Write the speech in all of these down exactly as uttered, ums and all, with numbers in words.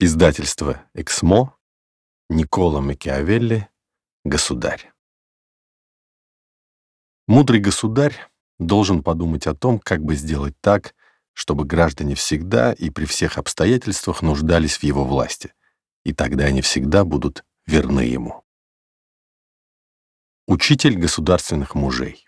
Издательство «Эксмо», Никколо Макиавелли, «Государь». Мудрый государь должен подумать о том, как бы сделать так, чтобы граждане всегда и при всех обстоятельствах нуждались в его власти, и тогда они всегда будут верны ему. Учитель государственных мужей.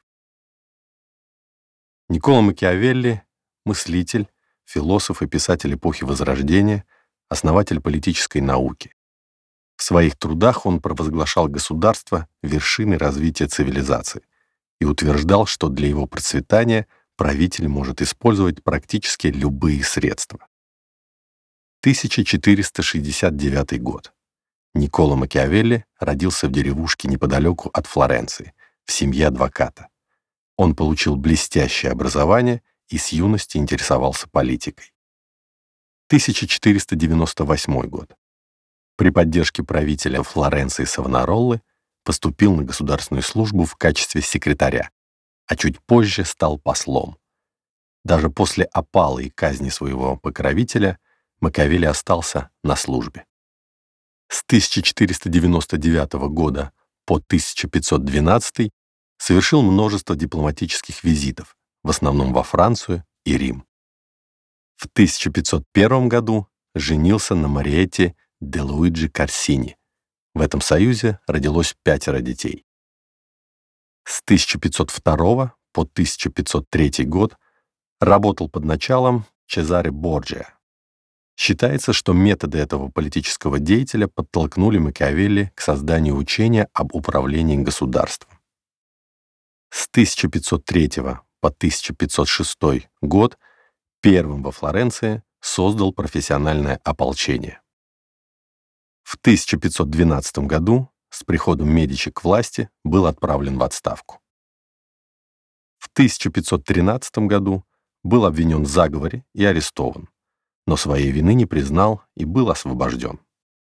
Никколо Макиавелли — мыслитель, философ и писатель эпохи Возрождения, основатель политической науки. В своих трудах он провозглашал государство вершиной развития цивилизации и утверждал, что для его процветания правитель может использовать практически любые средства. тысяча четыреста шестьдесят девятый год. Никколо Макиавелли родился в деревушке неподалеку от Флоренции, в семье адвоката. Он получил блестящее образование и с юности интересовался политикой. тысяча четыреста девяносто восьмой год. При поддержке правителя Флоренции Савонароллы поступил на государственную службу в качестве секретаря, а чуть позже стал послом. Даже после опалы и казни своего покровителя Макиавелли остался на службе. С тысяча четыреста девяносто девятого года по тысяча пятьсот двенадцатый совершил множество дипломатических визитов, в основном во Францию и Рим. В тысяча пятьсот первом году женился на Мариетте де Луиджи Корсини. В этом союзе родилось пятеро детей. С тысяча пятьсот второго по тысяча пятьсот третий год работал под началом Чезаре Борджиа. Считается, что методы этого политического деятеля подтолкнули Макиавелли к созданию учения об управлении государством. С тысяча пятьсот третьего по тысяча пятьсот шестой год первым во Флоренции создал профессиональное ополчение. В тысяча пятьсот двенадцатом году с приходом Медичи к власти был отправлен в отставку. В тысяча пятьсот тринадцатом году был обвинен в заговоре и арестован, но своей вины не признал и был освобожден.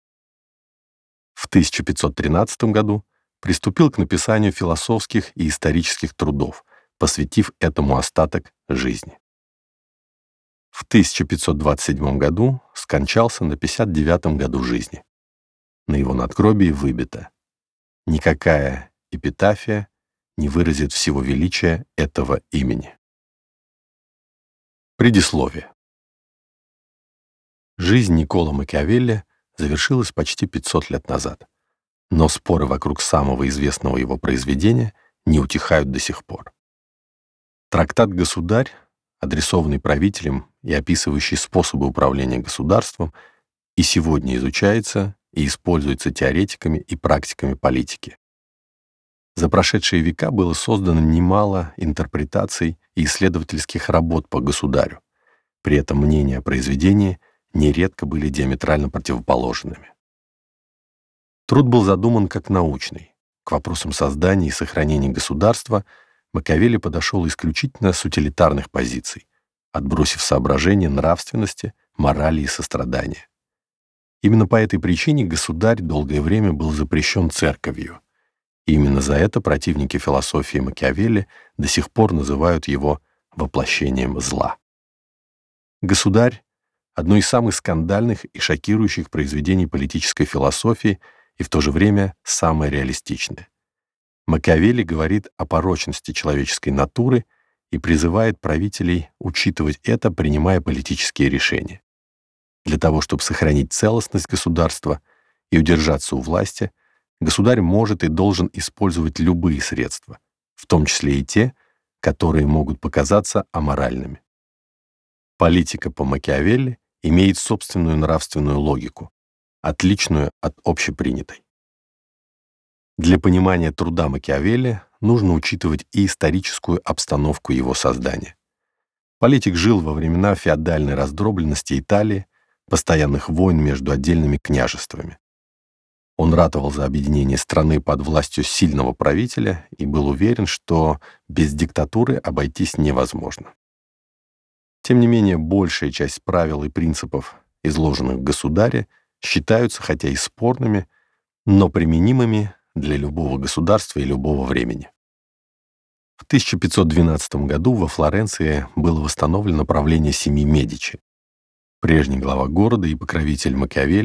В тысяча пятьсот тринадцатом году приступил к написанию философских и исторических трудов, посвятив этому остаток жизни. В тысяча пятьсот двадцать седьмом году скончался на пятьдесят девятом году жизни. На его надгробии выбито: «Никакая эпитафия не выразит всего величия этого имени». Предисловие. Жизнь Никколо Макиавелли завершилась почти пятьсот лет назад, но споры вокруг самого известного его произведения не утихают до сих пор. Трактат «Государь», адресованный правителям и описывающий способы управления государством, и сегодня изучается и используется теоретиками и практиками политики. За прошедшие века было создано немало интерпретаций и исследовательских работ по государю. При этом мнения о произведении нередко были диаметрально противоположными. Труд был задуман как научный. К вопросам создания и сохранения государства Макиавелли подошел исключительно с утилитарных позиций, отбросив соображения нравственности, морали и сострадания. Именно по этой причине государь долгое время был запрещен церковью. И именно за это противники философии Макиавелли до сих пор называют его воплощением зла. «Государь» — одно из самых скандальных и шокирующих произведений политической философии и в то же время самое реалистичное. Макиавелли говорит о порочности человеческой натуры и призывает правителей учитывать это, принимая политические решения. Для того, чтобы сохранить целостность государства и удержаться у власти, государь может и должен использовать любые средства, в том числе и те, которые могут показаться аморальными. Политика по Макиавелли имеет собственную нравственную логику, отличную от общепринятой. Для понимания труда Макиавелли нужно учитывать и историческую обстановку его создания. Политик жил во времена феодальной раздробленности Италии, постоянных войн между отдельными княжествами. Он ратовал за объединение страны под властью сильного правителя и был уверен, что без диктатуры обойтись невозможно. Тем не менее, большая часть правил и принципов, изложенных в «Государе», считаются хотя и спорными, но применимыми для любого государства и любого времени. В тысяча пятьсот двенадцатом году во Флоренции было восстановлено правление семьи Медичи. Прежний глава города и покровитель Макиавелли